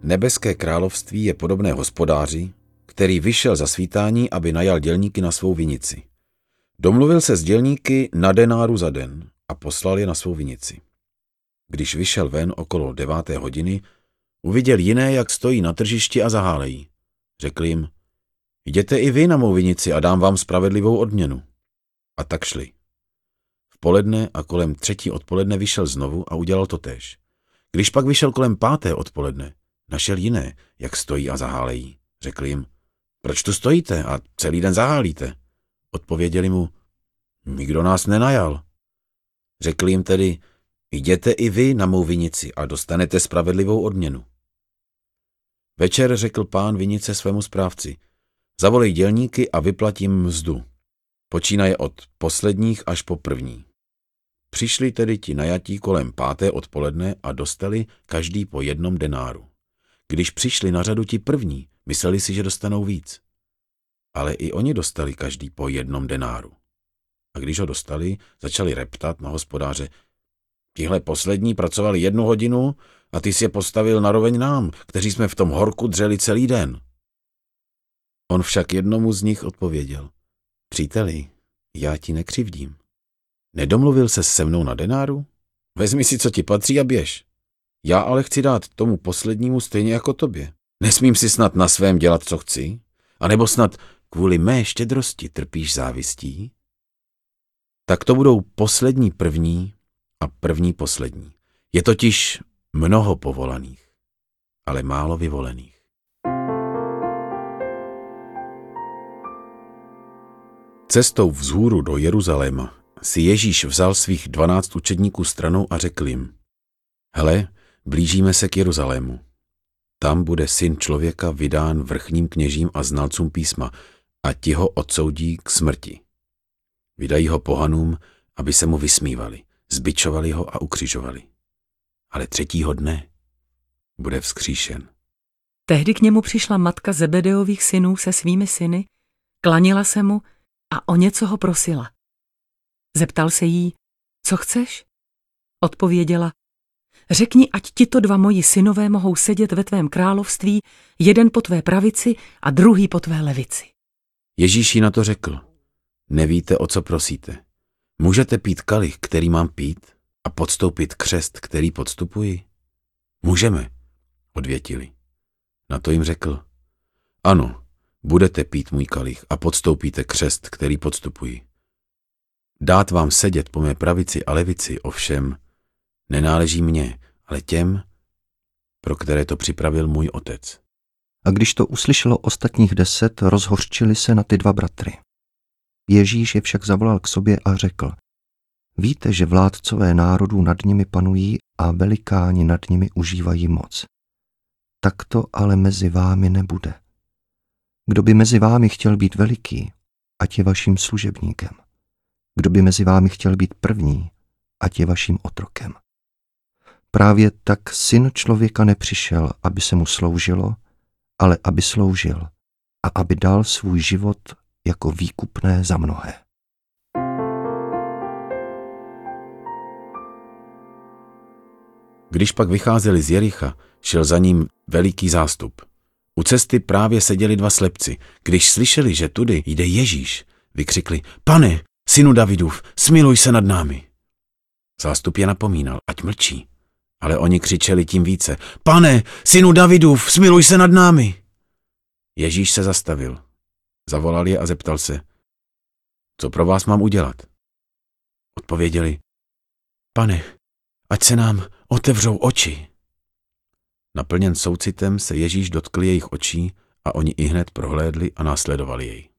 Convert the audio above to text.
Nebeské království je podobné hospodáři, který vyšel za svítání, aby najal dělníky na svou vinici. Domluvil se s dělníky na denáru za den a poslal je na svou vinici. Když vyšel ven okolo 9. hodiny, uviděl jiné, jak stojí na tržišti a zahálejí. Řekl jim, jděte i vy na mou vinici a dám vám spravedlivou odměnu. A tak šli. V poledne a kolem 3. odpoledne vyšel znovu a udělal to též. Když pak vyšel kolem 5. odpoledne, našel jiné, jak stojí a zahálejí. Řekl jim, proč tu stojíte a celý den zahálíte? Odpověděli mu, nikdo nás nenajal. Řekl jim tedy, jděte i vy na mou vinici a dostanete spravedlivou odměnu. Večer řekl pán vinice svému správci, zavolej dělníky a vyplatím mzdu. Počínaje od posledních až po první. Přišli tedy ti najatí kolem 5. odpoledne a dostali každý po 1 denáru. Když přišli na řadu ti první, mysleli si, že dostanou víc. Ale i oni dostali každý po 1 denáru. A když ho dostali, začali reptat na hospodáře. Tihle poslední pracovali 1 hodinu a ty jsi je postavil naroveň nám, kteří jsme v tom horku dřeli celý den. On však jednomu z nich odpověděl. Příteli, já ti nekřivdím. Nedomluvil ses se mnou na denáru? Vezmi si, co ti patří a běž. Já ale chci dát tomu poslednímu stejně jako tobě. Nesmím si snad na svém dělat, co chci? A nebo snad kvůli mé štědrosti trpíš závistí? Tak to budou poslední první a první poslední. Je totiž mnoho povolaných, ale málo vyvolených. Cestou vzhůru do Jeruzaléma si Ježíš vzal svých 12 učedníků stranou a řekl jim, hele, blížíme se k Jeruzalému. Tam bude Syn člověka vydán vrchním kněžím a znalcům písma a ti ho odsoudí k smrti. Vydají ho pohanům, aby se mu vysmívali, zbičovali ho a ukřižovali. Ale 3. dne bude vzkříšen. Tehdy k němu přišla matka Zebedeových synů se svými syny, klanila se mu a o něco ho prosila. Zeptal se jí, co chceš? Odpověděla, řekni, ať tito 2 moji synové mohou sedět ve tvém království, jeden po tvé pravici a druhý po tvé levici. Ježíš jí na to řekl, nevíte, o co prosíte. Můžete pít kalich, který mám pít, a podstoupit křest, který podstupuji? Můžeme, odvětili. Na to jim řekl, ano, budete pít můj kalich a podstoupíte křest, který podstupuji. Dát vám sedět po mé pravici a levici, ovšem, nenáleží mně, ale těm, pro které to připravil můj otec. A když to uslyšelo ostatních 10, rozhořčili se na ty 2 bratry. Ježíš je však zavolal k sobě a řekl, víte, že vládcové národů nad nimi panují a velikáni nad nimi užívají moc. Tak to ale mezi vámi nebude. Kdo by mezi vámi chtěl být veliký, ať je vaším služebníkem. Kdo by mezi vámi chtěl být první, ať je vaším otrokem. Právě tak Syn člověka nepřišel, aby se mu sloužilo, ale aby sloužil a aby dal svůj život jako výkupné za mnohé. Když pak vycházeli z Jericha, šel za ním veliký zástup. U cesty právě seděli 2 slepci. Když slyšeli, že tudy jde Ježíš, vykřikli, Pane, Synu Davidův, smiluj se nad námi. Zástup je napomínal, ať mlčí, ale oni křičeli tím více, Pane, Synu Davidův, smiluj se nad námi. Ježíš se zastavil, zavolal je a zeptal se, co pro vás mám udělat? Odpověděli, Pane, ať se nám otevřou oči. Naplněn soucitem se Ježíš dotkl jejich očí a oni ihned prohlédli a následovali jej.